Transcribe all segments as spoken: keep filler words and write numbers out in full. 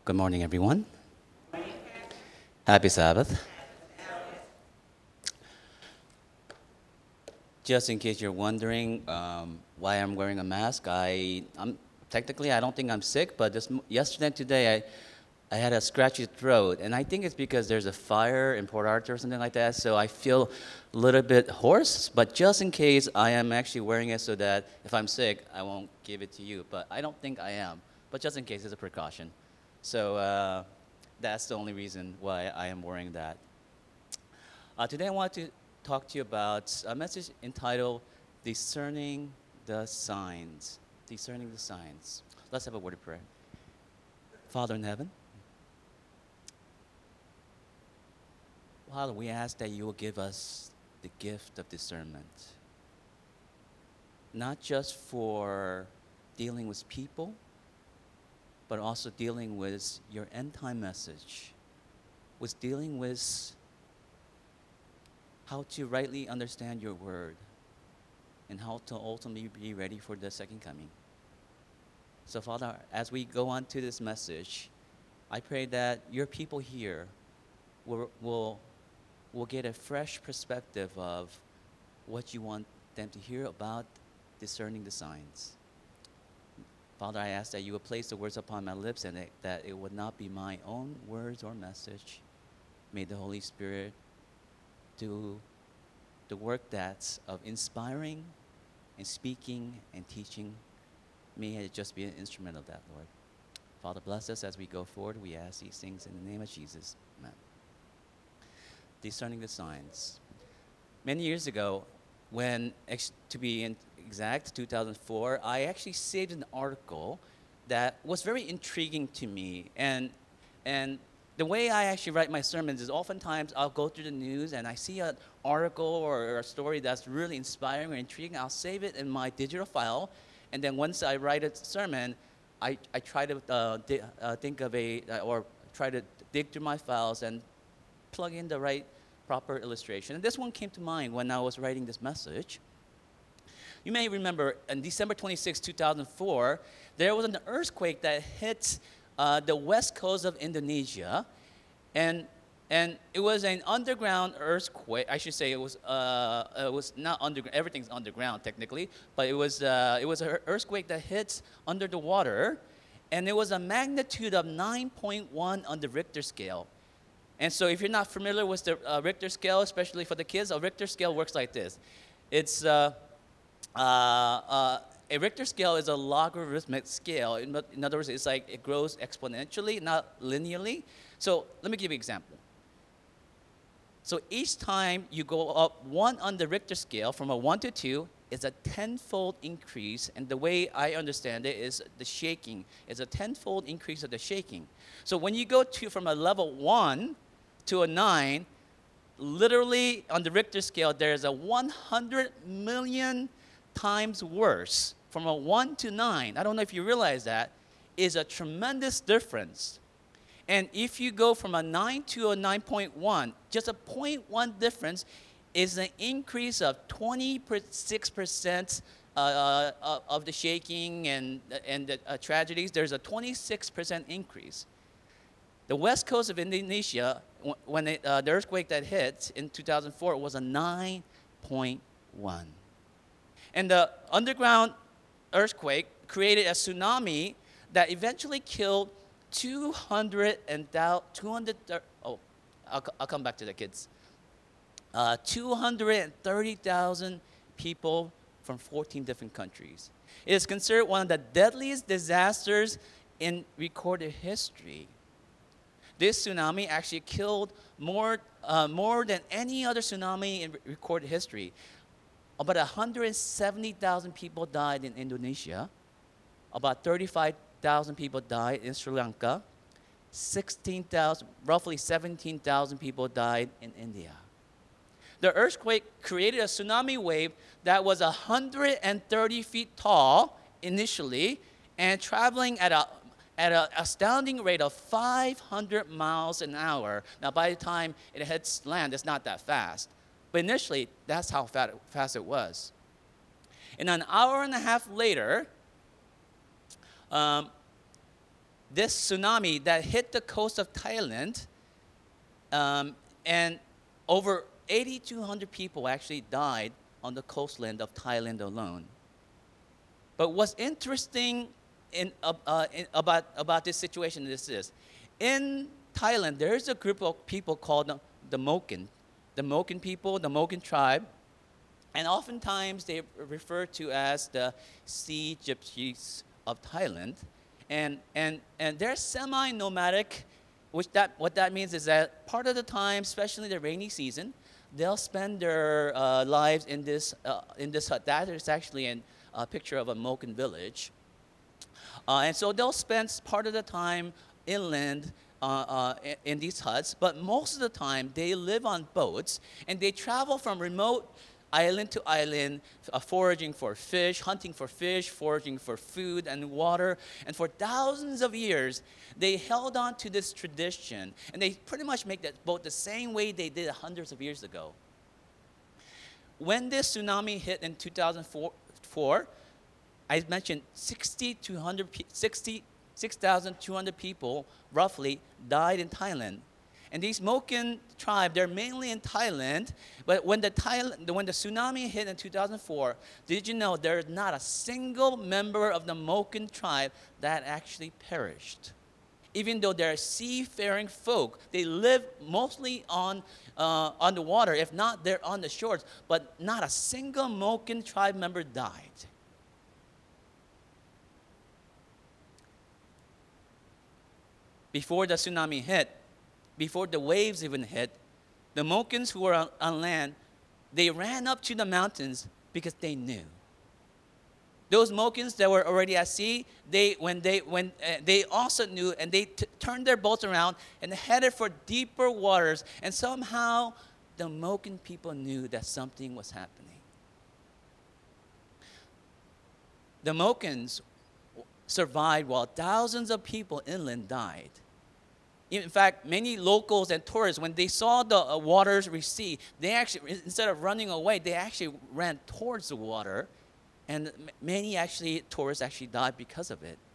Good morning, everyone. Happy Sabbath. Just in case you're wondering um, why I'm wearing a mask, I, I'm technically I don't think I'm sick, but this m- yesterday and today I, I had a scratchy throat, and I think it's because there's a fire in Port Arthur or something like that. So I feel a little bit hoarse. But just in case, I am actually wearing it so that if I'm sick, I won't give it to you. But I don't think I am. But just in case, it's a precaution. So uh, that's the only reason why I am wearing that. Uh, today, I want to talk to you about a message entitled Discerning the Signs. Discerning the Signs. Let's have a word of prayer. Father in heaven, Father, we ask that you will give us the gift of discernment, not just for dealing with people, but also dealing with your end time message, with dealing with how to rightly understand your word, and how to ultimately be ready for the second coming. So, Father, as we go on to this message, I pray that your people here will, will, will get a fresh perspective of what you want them to hear about discerning the signs. Father, I ask that you would place the words upon my lips and that, that it would not be my own words or message. May the Holy Spirit do the work that's of inspiring and speaking and teaching. May it just be an instrument of that, Lord. Father, bless us as we go forward. We ask these things in the name of Jesus. Amen. Discerning the signs. Many years ago, when, ex- to be in exact, two thousand four, I actually saved an article that was very intriguing to me. And, and the way I actually write my sermons is oftentimes I'll go through the news and I see an article or a story that's really inspiring or intriguing. I'll save it in my digital file. And then once I write a sermon, I, I try to uh, di- uh, think of a, uh, or try to dig through my files and plug in the right proper illustration. And this one came to mind when I was writing this message. You may remember on December twenty-sixth, two thousand four, there was an earthquake that hit uh, the west coast of Indonesia. And, and it was an underground earthquake. I should say it was, uh, it was not underground. Everything's underground technically. But it was, uh, it was an earthquake that hits under the water. And it was a magnitude of nine point one on the Richter scale. And so if you're not familiar with the uh, Richter scale, especially for the kids, a Richter scale works like this. It's uh, uh, uh, a Richter scale is a logarithmic scale. In, in other words, it's like it grows exponentially, not linearly. So let me give you an example. So each time you go up one on the Richter scale from a one to two, it's a tenfold increase. And the way I understand it is the shaking. It's a tenfold increase of the shaking. So when you go to from a level one to a nine, literally on the Richter scale, there's a one hundred million times worse. From a one to nine, I don't know if you realize that, is a tremendous difference. And if you go from a nine to a nine point one, just a zero point one difference is an increase of twenty-six percent uh, uh, of the shaking and, and the uh, tragedies. There's a twenty-six percent increase. The west coast of Indonesia, when it, uh, the earthquake that hit in two thousand four, was a nine point one. And the underground earthquake created a tsunami that eventually killed two hundred and two hundred, oh, I'll, I'll come back to the kids. Uh, two hundred thirty thousand people from fourteen different countries. It is considered one of the deadliest disasters in recorded history. This tsunami actually killed more, uh, more than any other tsunami in recorded history. About one hundred seventy thousand people died in Indonesia. About thirty-five thousand people died in Sri Lanka. sixteen thousand, roughly seventeen thousand people died in India. The earthquake created a tsunami wave that was one hundred thirty feet tall initially and traveling at a at an astounding rate of five hundred miles an hour. Now, by the time it hits land, it's not that fast. But initially, that's how fast it was. And an hour and a half later, um, this tsunami that hit the coast of Thailand, um, and over eight thousand two hundred people actually died on the coastland of Thailand alone. But what's interesting in, uh, uh, in, about, about this situation is this. In Thailand, there's a group of people called the, the Moken. The Moken people, the Moken tribe, and oftentimes they refer to as the sea gypsies of Thailand. And, and, and they're semi-nomadic, which that, what that means is that part of the time, especially the rainy season, they'll spend their uh, lives in this, uh, in this hut. That is actually an, a picture of a Moken village. Uh, and so they'll spend part of the time inland uh, uh, in, in these huts, but most of the time they live on boats, and they travel from remote island to island, uh, foraging for fish, hunting for fish, foraging for food and water. And for thousands of years, they held on to this tradition, and they pretty much make that boat the same way they did hundreds of years ago. When this tsunami hit in two thousand four, I mentioned sixty to one hundred, six thousand two hundred people roughly died in Thailand. And these Moken tribe, they're mainly in Thailand, but when the, Thailand, when the tsunami hit in two thousand four, did you know there's not a single member of the Moken tribe that actually perished? Even though they're seafaring folk, they live mostly on, uh, on the water, if not they're on the shores, but not a single Moken tribe member died. Before the tsunami hit, before the waves even hit, the Mokens who were on, on land, they ran up to the mountains because they knew. Those Mokens that were already at sea, they when they when uh, they also knew, and they t- turned their boats around and headed for deeper waters. And somehow, the Moken people knew that something was happening. The Mokens survived while thousands of people inland died. In fact, many locals and tourists, when they saw the uh, waters recede, they actually, instead of running away, they actually ran towards the water. And m- many actually, tourists actually died because of it.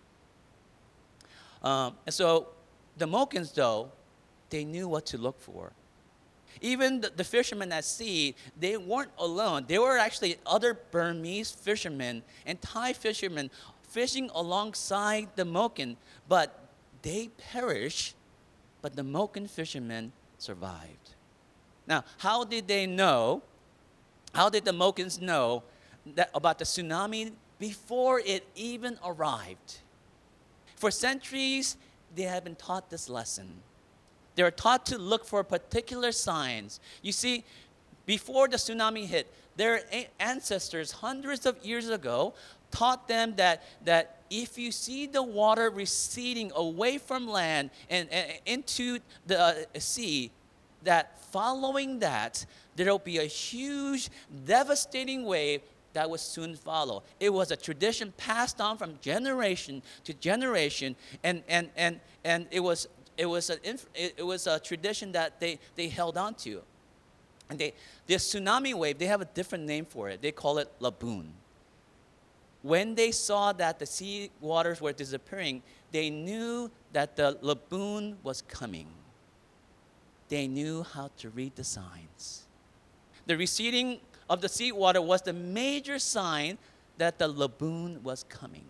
Um, and so the Mokens, though, they knew what to look for. Even the, the fishermen at sea, they weren't alone. There were actually other Burmese fishermen and Thai fishermen fishing alongside the Moken, but they perished. But the Moken fishermen survived. Now, how did they know? How did the Mokens know that about the tsunami before it even arrived? For centuries, they have been taught this lesson. They were taught to look for particular signs. You see, before the tsunami hit, their ancestors, hundreds of years ago, taught them that, that if you see the water receding away from land and, and into the uh, sea, that following that, there will be a huge, devastating wave that will soon follow. It was a tradition passed on from generation to generation, and, and, and, and it, was, it, was a, it was a tradition that they, they held on to. And they, this tsunami wave, they have a different name for it. They call it Laboon. When they saw that the sea waters were disappearing, they knew that the Laboon was coming. They knew how to read the signs. The receding of the sea water was the major sign that the Laboon was coming.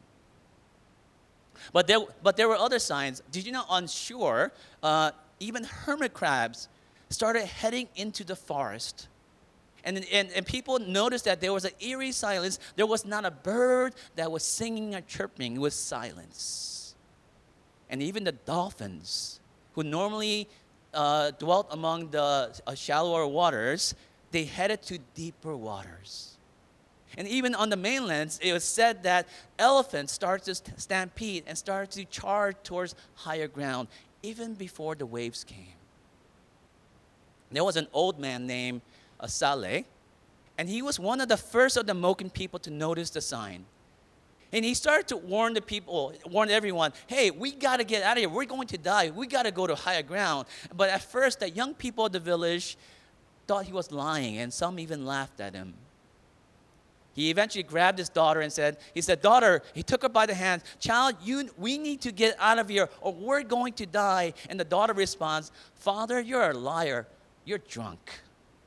But there, but there were other signs. Did you know on shore, uh, even hermit crabs started heading into the forest? And, and, and people noticed that there was an eerie silence. There was not a bird that was singing or chirping. It was silence. And even the dolphins, who normally uh, dwelt among the uh, shallower waters, they headed to deeper waters. And even on the mainlands, it was said that elephants started to stampede and started to charge towards higher ground, even before the waves came. There was an old man named uh, Saleh, and he was one of the first of the Moken people to notice the sign. And he started to warn the people, warn everyone, hey, we got to get out of here. We're going to die. We got to go to higher ground. But at first, the young people of the village thought he was lying, and some even laughed at him. He eventually grabbed his daughter and said, he said, daughter, he took her by the hand, child, you, we need to get out of here or we're going to die. And the daughter responds, Father, you're a liar. You're drunk.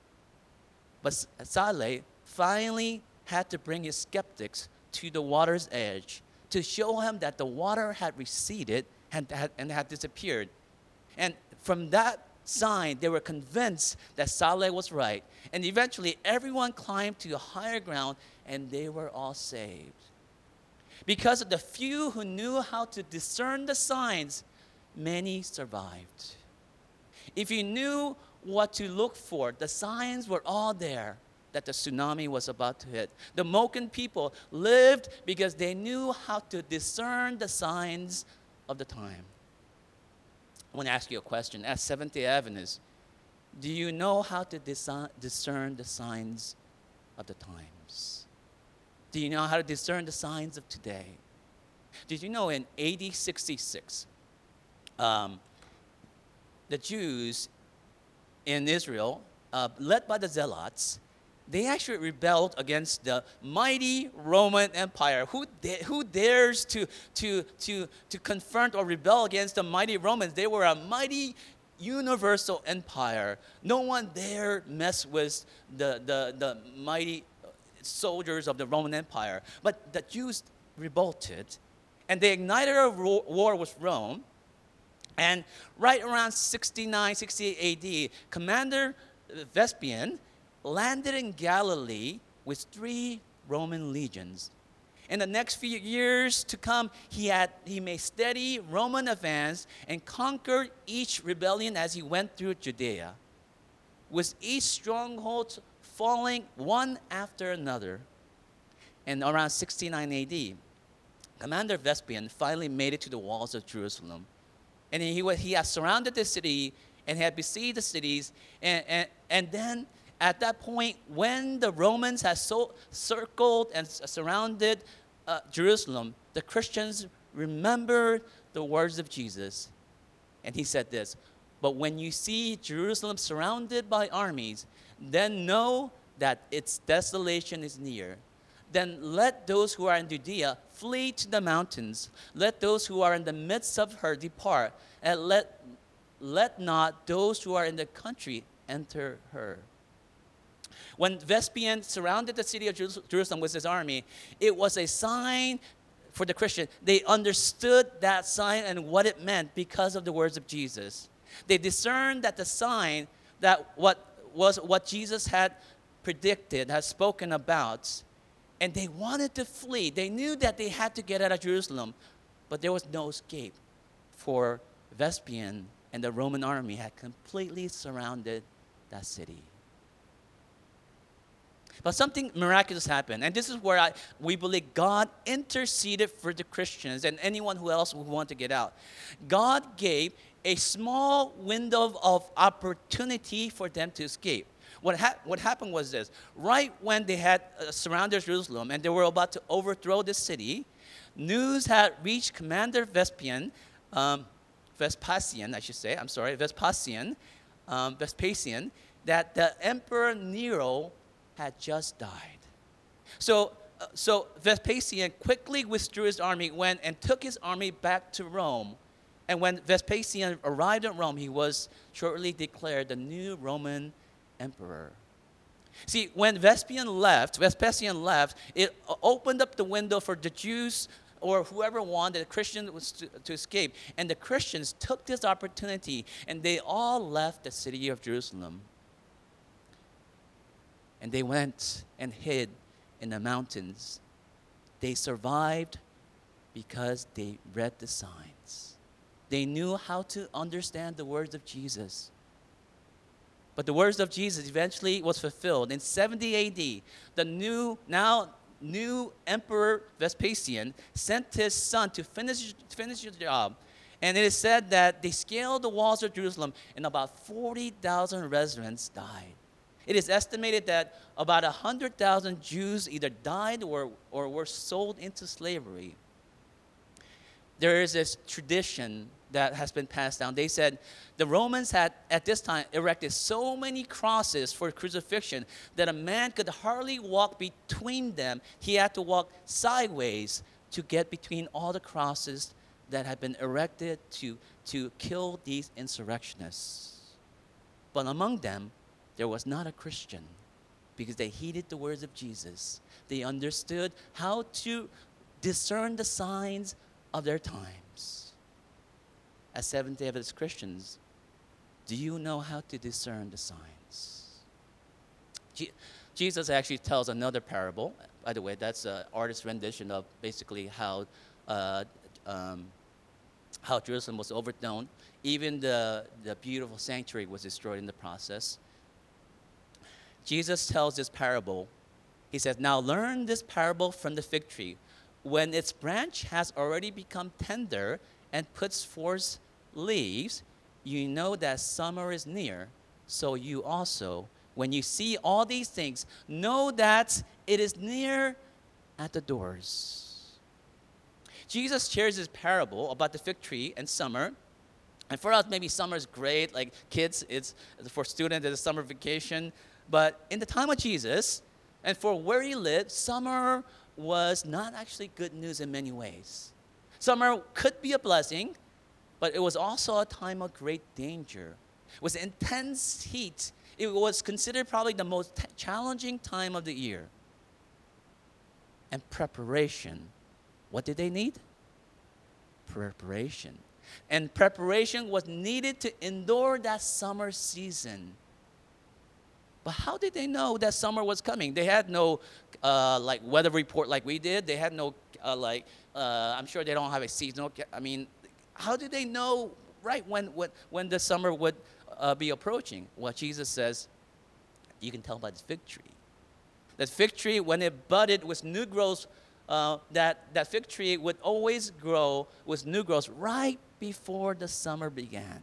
But Saleh finally had to bring his skeptics to the water's edge to show him that the water had receded and had, and had disappeared. And from that sign, they were convinced that Saleh was right. And eventually, everyone climbed to a higher ground, and they were all saved. Because of the few who knew how to discern the signs, many survived. If you knew what to look for, the signs were all there that the tsunami was about to hit. The Moken people lived because they knew how to discern the signs of the time. I want to ask you a question. As Seventh-day Adventists, do you know how to disi- discern the signs of the times? Do you know how to discern the signs of today? Did you know in A D sixty-six, um, the Jews in Israel, uh, led by the Zealots, they actually rebelled against the mighty Roman Empire. Who, da- who dares to, to, to, to confront or rebel against the mighty Romans? They were a mighty universal empire. No one dare mess with the, the, the mighty soldiers of the Roman Empire. But the Jews revolted, and they ignited a ro- war with Rome. And right around sixty-nine, sixty-eight A D, Commander Vespasian landed in Galilee with three Roman legions. In the next few years to come, he, had, he made steady Roman advance and conquered each rebellion as he went through Judea, with each stronghold falling one after another. And around sixty-nine A D, Commander Vespasian finally made it to the walls of Jerusalem. And he, he had surrounded the city and had besieged the cities. And, and, and then at that point, when the Romans had so circled and surrounded uh, Jerusalem, the Christians remembered the words of Jesus. And he said this, but when you see Jerusalem surrounded by armies, then know that its desolation is near. Then let those who are in Judea flee to the mountains. Let those who are in the midst of her depart. And let, let not those who are in the country enter her. When Vespasian surrounded the city of Jerusalem with his army, it was a sign for the Christian. They understood that sign and what it meant because of the words of Jesus. They discerned that the sign, that what was what Jesus had predicted, had spoken about, and they wanted to flee. They knew that they had to get out of Jerusalem, but there was no escape, for Vespasian and the Roman army had completely surrounded that city. But something miraculous happened, and this is where I, we believe God interceded for the Christians and anyone who else who wanted to get out. God gave a small window of opportunity for them to escape. What, ha- what happened was this. Right when they had uh, surrounded Jerusalem and they were about to overthrow the city, news had reached Commander Vespasian, um, Vespasian, I should say, I'm sorry, Vespasian, um, Vespasian, that the Emperor Nero had just died. So, uh, so Vespasian quickly withdrew his army, went and took his army back to Rome. And when Vespasian arrived at Rome, he was shortly declared the new Roman emperor. See, when Vespasian left, Vespasian left, it opened up the window for the Jews or whoever wanted, the Christians to, to escape. And the Christians took this opportunity and they all left the city of Jerusalem. And they went and hid in the mountains. They survived because they read the signs. They knew how to understand the words of Jesus. But the words of Jesus eventually was fulfilled. In seventy A D, the new, now new Emperor Vespasian sent his son to finish, to finish the job. And it is said that they scaled the walls of Jerusalem and about forty thousand residents died. It is estimated that about one hundred thousand Jews either died or, or were sold into slavery. There is this tradition that has been passed down. They said the Romans had, at this time, erected so many crosses for crucifixion that a man could hardly walk between them. He had to walk sideways to get between all the crosses that had been erected to, to kill these insurrectionists. But among them, there was not a Christian, because they heeded the words of Jesus. They understood how to discern the signs of their times. As Seventh-day Adventist Christians, do you know how to discern the signs? Je- Jesus actually tells another parable. By the way, that's an artist's rendition of basically how uh, um, how Jerusalem was overthrown. Even the, the beautiful sanctuary was destroyed in the process. Jesus tells this parable. He says, now learn this parable from the fig tree. When its branch has already become tender and puts forth leaves, you know that summer is near. So you also, when you see all these things, know that it is near at the doors. Jesus shares this parable about the fig tree and summer. And for us, maybe summer is great. Like kids, it's for students, it's a summer vacation. But in the time of Jesus, and for where he lived, summer was not actually good news in many ways. Summer could be a blessing, but it was also a time of great danger. It was intense heat. It was considered probably the most t- challenging time of the year. And preparation. What did they need? Preparation. And preparation was needed to endure that summer season. But how did they know that summer was coming? They had no uh, like weather report like we did. They had no uh, like uh, I'm sure they don't have a seasonal. I mean, how did they know right when when, when the summer would uh, be approaching? Well, Jesus says, you can tell by the fig tree. That fig tree, when it budded with new growth, uh, that that fig tree would always grow with new growth right before the summer began.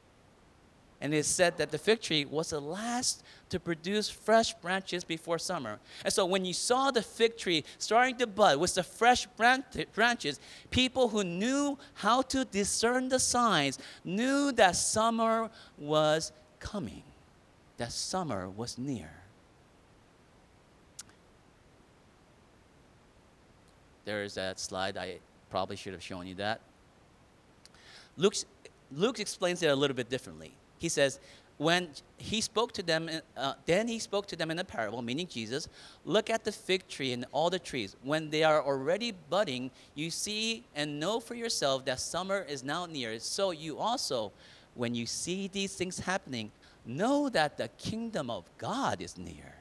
And it said that the fig tree was the last to produce fresh branches before summer. And so when you saw the fig tree starting to bud with the fresh branches, people who knew how to discern the signs knew that summer was coming, that summer was near. There is that slide. I probably should have shown you that. Luke, Luke explains it a little bit differently. He says, when he spoke to them, uh, then he spoke to them in a parable, meaning Jesus, look at the fig tree and all the trees. When they are already budding, you see and know for yourself that summer is now near. So you also, when you see these things happening, know that the kingdom of God is near.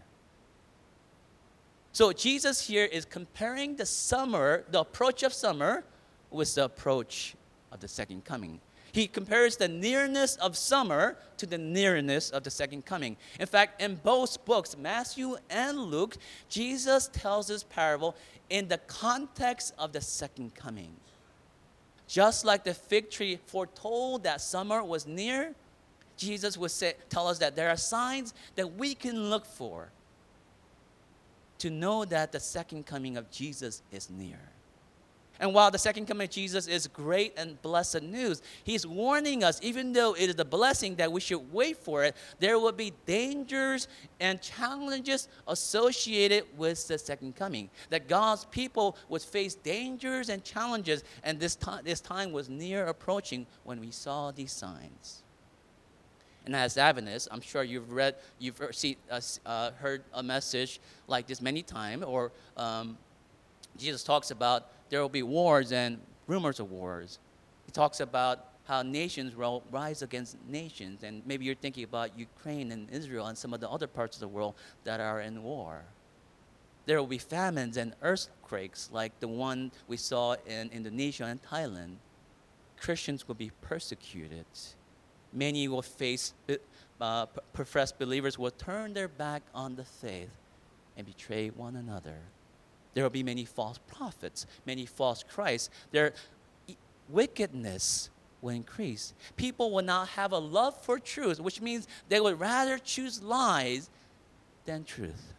So Jesus here is comparing the summer, the approach of summer, with the approach of the second coming. He compares the nearness of summer to the nearness of the second coming. In fact, in both books, Matthew and Luke, Jesus tells this parable in the context of the second coming. Just like the fig tree foretold that summer was near, Jesus would say, tell us that there are signs that we can look for to know that the second coming of Jesus is near. And while the second coming of Jesus is great and blessed news, he's warning us, even though it is a blessing that we should wait for it, there will be dangers and challenges associated with the second coming. That God's people would face dangers and challenges, and this time, this time was near approaching when we saw these signs. And as Adventists, I'm sure you've read, you've heard, see, uh, uh, heard a message like this many times, or um, Jesus talks about there will be wars and rumors of wars. He talks about how nations will rise against nations, and maybe you're thinking about Ukraine and Israel and some of the other parts of the world that are in war. There will be famines and earthquakes like the one we saw in Indonesia and Thailand. Christians will be persecuted. Many will face, uh, professed believers will turn their back on the faith and betray one another. There will be many false prophets, many false Christs. Their wickedness will increase. People will not have a love for truth, which means they would rather choose lies than truth.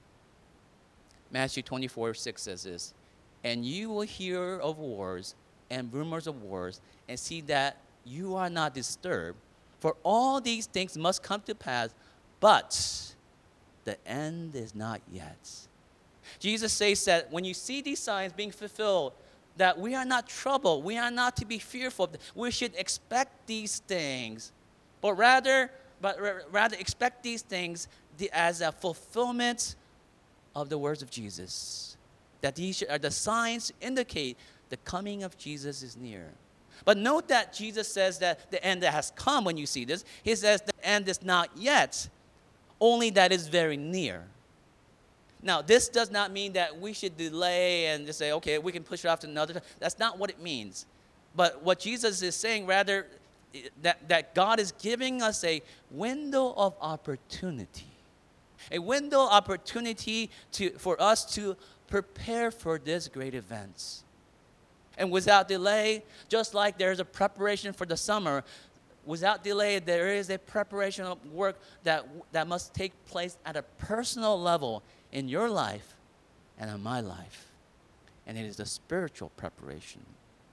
Matthew twenty-four six says this, and you will hear of wars and rumors of wars, and see that you are not disturbed. For all these things must come to pass, but the end is not yet. Jesus says that when you see these signs being fulfilled, that we are not troubled. We are not to be fearful. We should expect these things, but rather, but rather expect these things as a fulfillment of the words of Jesus. That these are the signs indicate the coming of Jesus is near. But note that Jesus says that the end has come when you see this. He says the end is not yet, only that is very near. Now, this does not mean that we should delay and just say, okay, we can push it off to another time. That's not what it means. But what Jesus is saying, rather, that, that God is giving us a window of opportunity. A window of opportunity to, for us to prepare for this great event. And without delay, just like there's a preparation for the summer, without delay, there is a preparation of work that, that must take place at a personal level in your life and in my life. And it is the spiritual preparation.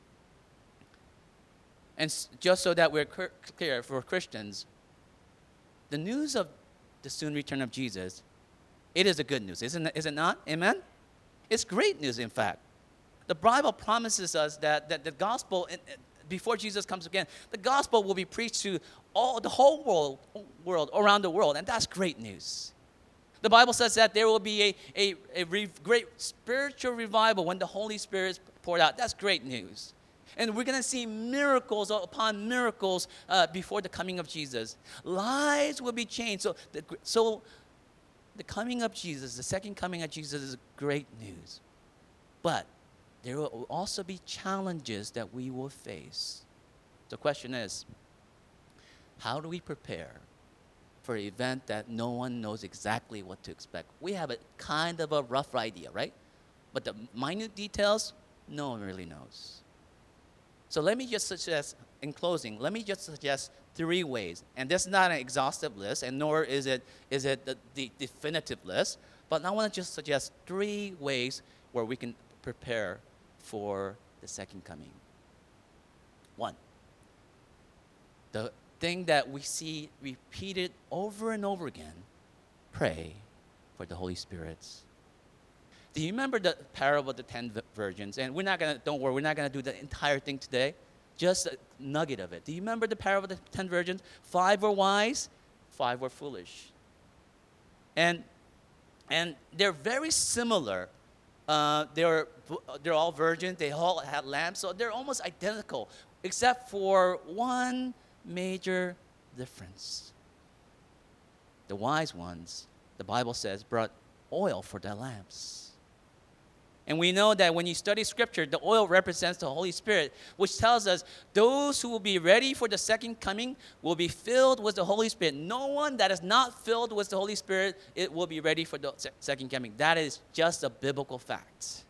And just so that we're clear for Christians, the news of the soon return of Jesus, it is a good news, isn't it, is it not? Amen? It's great news, in fact. The Bible promises us that, that the gospel, before Jesus comes again, the gospel will be preached to all the whole world, world around the world, and that's great news. The Bible says that there will be a, a, a re- great spiritual revival when the Holy Spirit is poured out. That's great news. And we're going to see miracles upon miracles uh, before the coming of Jesus. Lives will be changed. So the, so the coming of Jesus, the second coming of Jesus is great news. But there will also be challenges that we will face. The question is, how do we prepare for an event that no one knows exactly what to expect? We have a kind of a rough idea, right? But the minute details, no one really knows. So let me just suggest, in closing, let me just suggest three ways. And this is not an exhaustive list, and nor is it, is it the, the definitive list. But I want to just suggest three ways where we can prepare for the second coming. One, the thing that we see repeated over and over again, pray for the Holy Spirit. Do you remember the parable of the ten virgins? And we're not going to, don't worry, we're not going to do the entire thing today. Just a nugget of it. Do you remember the parable of the ten virgins? Five were wise, five were foolish. And, and they're very similar. Uh, they're, they're all virgins. They all had lamps. So they're almost identical, except for one major difference. The wise ones, the Bible says, brought oil for their lamps. And we know that when you study Scripture, the oil represents the Holy Spirit, which tells us those who will be ready for the second coming will be filled with the Holy Spirit. No one that is not filled with the Holy Spirit, it will be ready for the second coming. That is just a biblical fact.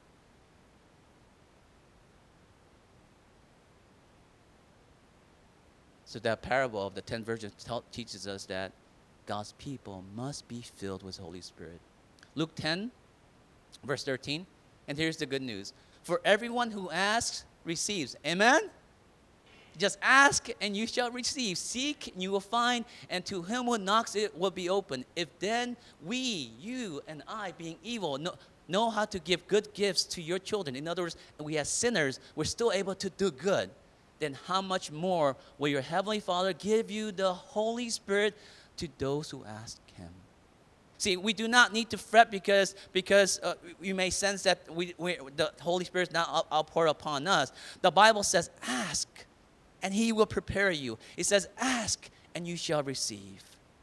So that parable of the ten virgins teaches us that God's people must be filled with the Holy Spirit. Luke ten, verse thirteen. And here's the good news. For everyone who asks, receives. Amen? Just ask and you shall receive. Seek and you will find. And to him who knocks, it will be open. If then we, you and I, being evil, know, know how to give good gifts to your children. In other words, we as sinners, we're still able to do good. Then how much more will your heavenly Father give you the Holy Spirit to those who ask him? See, we do not need to fret because, because uh, you may sense that we, we, the Holy Spirit is not outpoured upon us. The Bible says, ask, and he will prepare you. It says, ask, and you shall receive.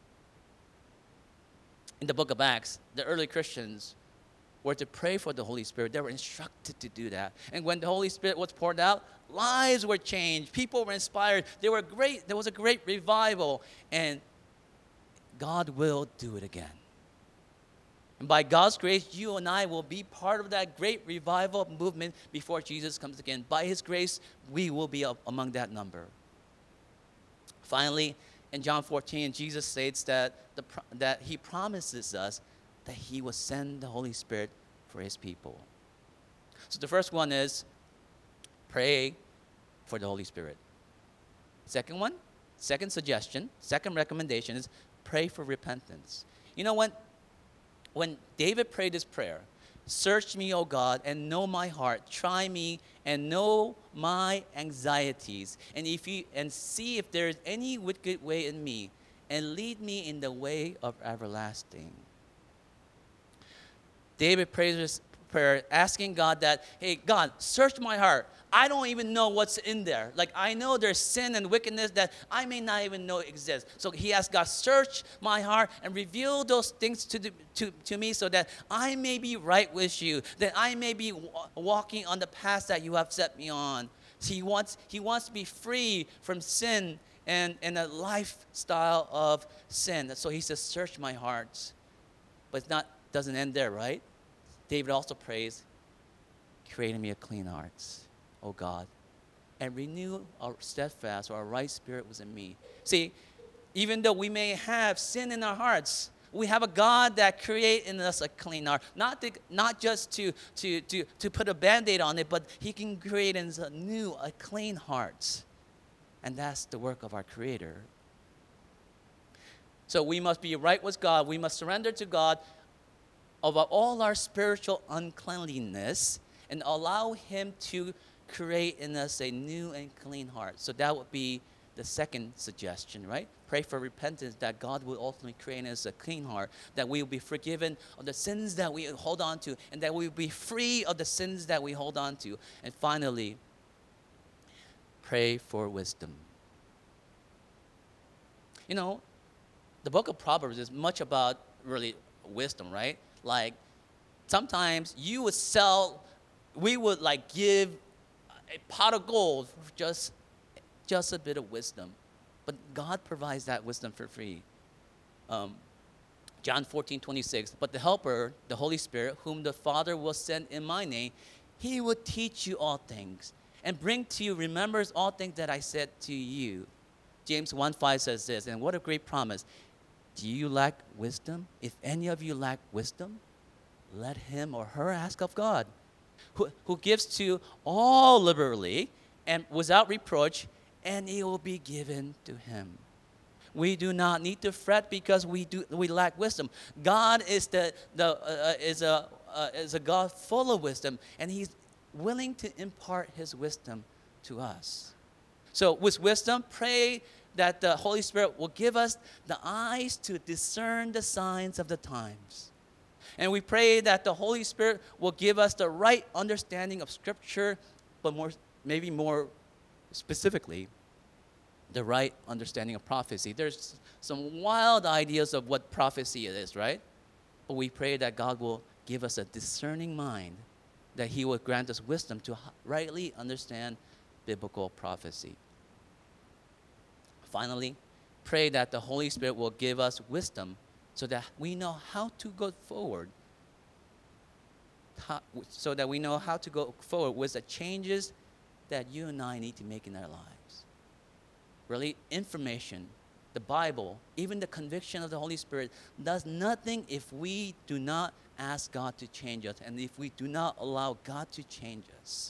In the book of Acts, the early Christians were to pray for the Holy Spirit. They were instructed to do that. And when the Holy Spirit was poured out, lives were changed. People were inspired. There were great, there was a great revival, and God will do it again. And by God's grace, you and I will be part of that great revival movement before Jesus comes again. By his grace, we will be among that number. Finally, in John fourteen, Jesus states that, the, that he promises us that he will send the Holy Spirit for his people. So the first one is pray for the Holy Spirit. Second one, second suggestion, second recommendation is pray for repentance. You know, when, when David prayed this prayer, search me, O God, and know my heart. Try me and know my anxieties. And if you and see if there is any wicked way in me, and lead me in the way of everlasting. David prays this prayer, asking God that, hey, God, search my heart. I don't even know what's in there. Like, I know there's sin and wickedness that I may not even know exists. So he asks God, search my heart and reveal those things to, the, to, to me so that I may be right with you, that I may be w- walking on the path that you have set me on. So he wants, he wants to be free from sin and, and a lifestyle of sin. So he says, search my heart. But it's not doesn't end there, right? David also prays, create in me a clean heart, O God, and renew our steadfast or our right spirit within me. See, even though we may have sin in our hearts, we have a God that creates in us a clean heart. Not, to, not just to, to, to, to put a Band-Aid on it, but he can create in us a new, a clean heart. And that's the work of our Creator. So we must be right with God. We must surrender to God of all our spiritual uncleanliness and allow him to create in us a new and clean heart. So that would be the second suggestion, right? Pray for repentance, that God will ultimately create in us a clean heart, that we will be forgiven of the sins that we hold on to, and that we will be free of the sins that we hold on to. And finally, pray for wisdom. You know, the book of Proverbs is much about really wisdom, right? Like, sometimes you would sell, we would like give a pot of gold for just, just a bit of wisdom. But God provides that wisdom for free. Um, John fourteen twenty-six, but the Helper, the Holy Spirit, whom the Father will send in my name, he will teach you all things and bring to you remembrance all things that I said to you. James one five says this, and what a great promise. Do you lack wisdom? If any of you lack wisdom, let him or her ask of God, who, who gives to all liberally and without reproach, and it will be given to him. We do not need to fret because we do we lack wisdom. God is the the uh, is a uh, is a God full of wisdom, and he's willing to impart his wisdom to us. So with wisdom, pray that the Holy Spirit will give us the eyes to discern the signs of the times. And we pray that the Holy Spirit will give us the right understanding of Scripture, but more, maybe more specifically, the right understanding of prophecy. There's some wild ideas of what prophecy is, right? But we pray that God will give us a discerning mind, that he will grant us wisdom to rightly understand biblical prophecy. Finally, pray that the Holy Spirit will give us wisdom so that we know how to go forward, how, so that we know how to go forward with the changes that you and I need to make in our lives. Really, information, the Bible, even the conviction of the Holy Spirit does nothing if we do not ask God to change us and if we do not allow God to change us.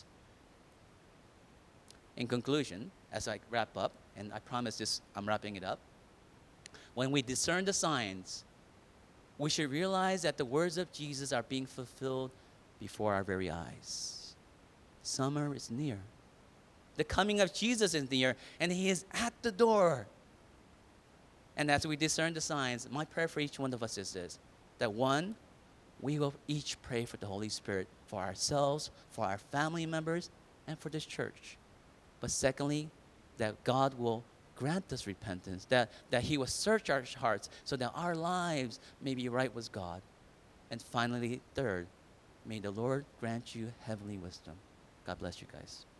In conclusion, as I wrap up, and I promise this, I'm wrapping it up. When we discern the signs, we should realize that the words of Jesus are being fulfilled before our very eyes. Summer is near. The coming of Jesus is near, and he is at the door. And as we discern the signs, my prayer for each one of us is this, that one, we will each pray for the Holy Spirit for ourselves, for our family members, and for this church. But secondly, that God will grant us repentance, that, that he will search our hearts so that our lives may be right with God. And finally, third, may the Lord grant you heavenly wisdom. God bless you guys.